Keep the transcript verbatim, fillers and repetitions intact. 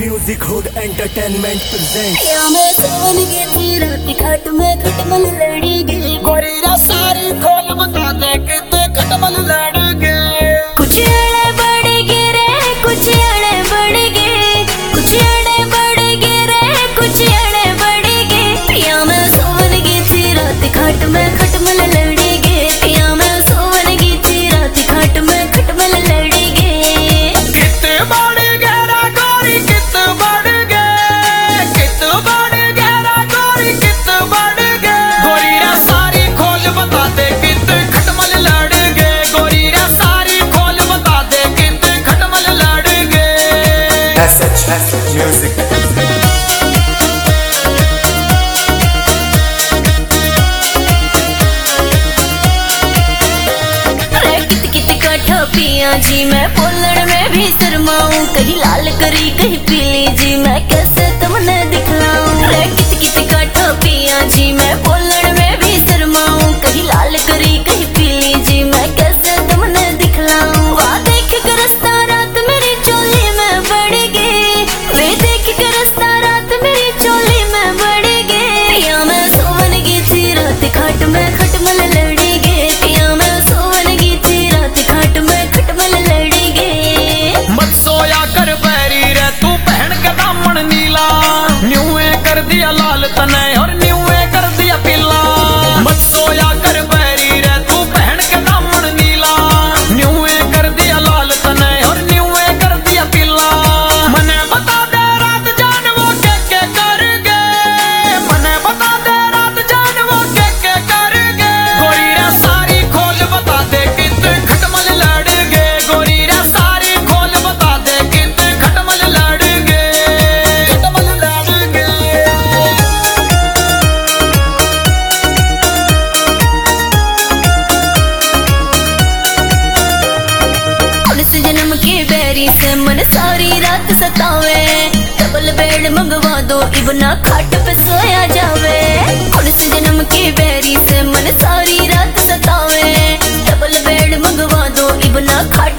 Music hood entertainment present. या मैं सोन के तीर खट में खटमल लड़ी गई गोरी रा सारी खोल बता दे कितने खटमल लड़ गए। कुछ अड़े बढ़ गए रे कुछ अड़े बढ़ गए कुछ अड़े बढ़ गए रे कुछ अड़े बढ़ गए। या मैं सोन के तीर खट में खटमल लड़ी गई या मैं सोन के तीर खट में खटमल लड़ी गई। कितने बढ़ गया गोरी कितने बढ़ गए कितने बढ़ गया गोरी कितने बढ़ गए। गोरी रा सारी खोल बता दे कितने खटमल लड़ गए गोरी रा सारी खोल बता दे कितने खटमल लड़ गए। SH music. पिया जी मैं बोलने में भी शर्माऊं कहीं लाल करी कहीं पीली जी मैं कैसे तुमने दिखलाऊं। रे कित कित काठो पिया जी मैं बोलने में भी शर्माऊं कहीं लाल करी कहीं पीली जी मैं कैसे तुमने दिखलाऊं। वाह देख कर रास्ता रात मेरी चोली में बढ़ गई वे देख कर रास्ता रात मेरी चोली में बढ़ गई। या मैं सोवन की थी रात खाट में खटमल लड़ी गई या मैं सोवन की थी रात खाट में खटमल लड़ी गई। मत सोया कर बैरी रे तू पहन के दामन नीला न्यूए कर दिया लाल तने और न्यूए कर दिया पीला। मत सोया कर बैरी रे तू पहन के दामन नीला न्यूए कर दिया लाल तने और न्यूए कर दिया पीला। मने बता दे रात जान वो के के कर गए मने बता दे रात जान वो के के कर गए। गोरी रे सारी खोल बता दे कितने खटमल लड़ गए गोरी रे सारी खोल बता दे कितने खटमल लड़ गए खटमल लड़ गए। पुलिस जन्म के बैरी से मन सारी रात सतावे डबल बेड मंगवा दो इबना खाट पे सोया जावे। पुलिस जन्म के बैरी से मन सारी रात सतावे डबल बेड मंगवा दो इबना खाट